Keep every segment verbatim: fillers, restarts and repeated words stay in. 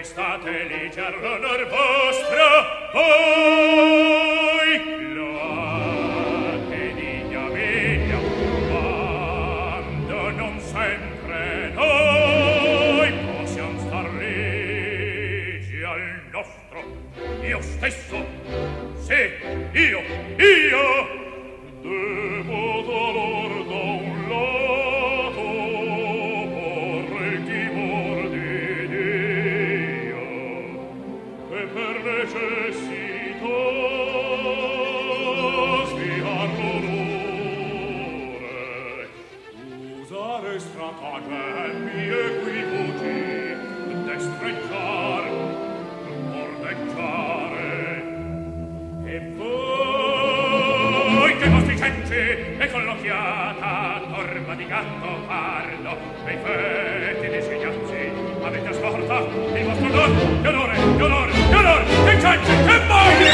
voi state liger l'onor vostro, voi cloate di ignominia, quando non sempre noi possiam star ligi al nostro. Io stesso, sì, io, io, devo dolor da un lato porre il timor di Dio, e per necessità sviar l'onore, usare stratagemmi equivoci, destreggiar, mordeggiare, e voi che vostri cenci e con l'occhiata torba di gatto parlo e i fetti dei segnazzi avete a scorta il vostro onor, che onore, che onore, che onore, che cenci, che moglie!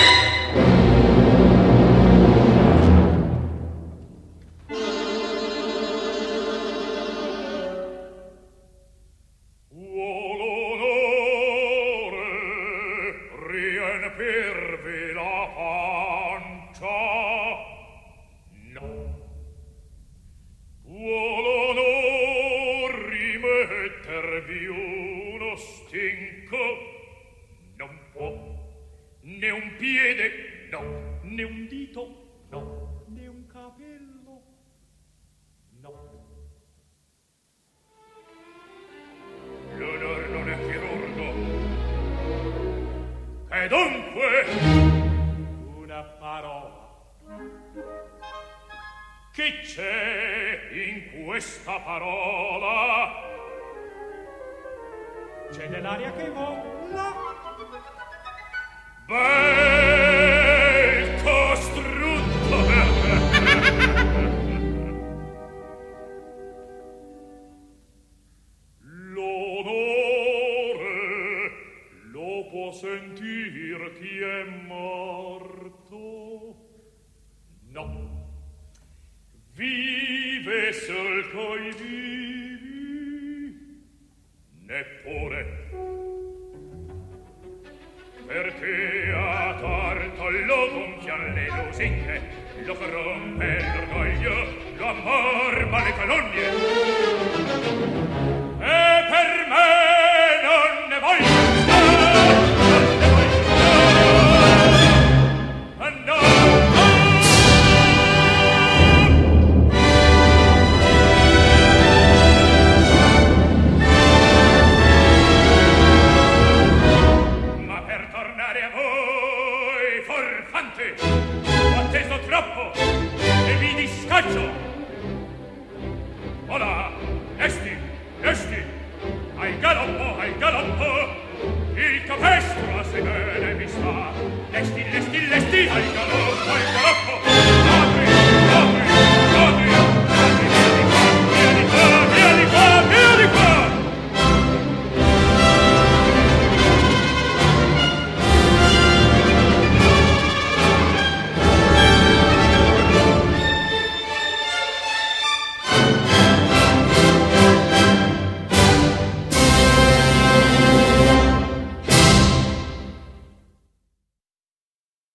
Riempirvi la pancia? No. Vuol onor rimettervi uno stinco? Non può. Né un piede? No. Né un dito? No. Né un capello? No. L'onor non è chirurgo. E dunque una parola. Che c'è in questa parola? C'è dell'aria che vola. Bel costrutto. L'onore lo può sentir chi è morto? No. Vive sol coi vivi? Neppure. Perché a torto lo gonfian le lusinghe, lo corrompe l'orgoglio, lo ammorba le calunnie.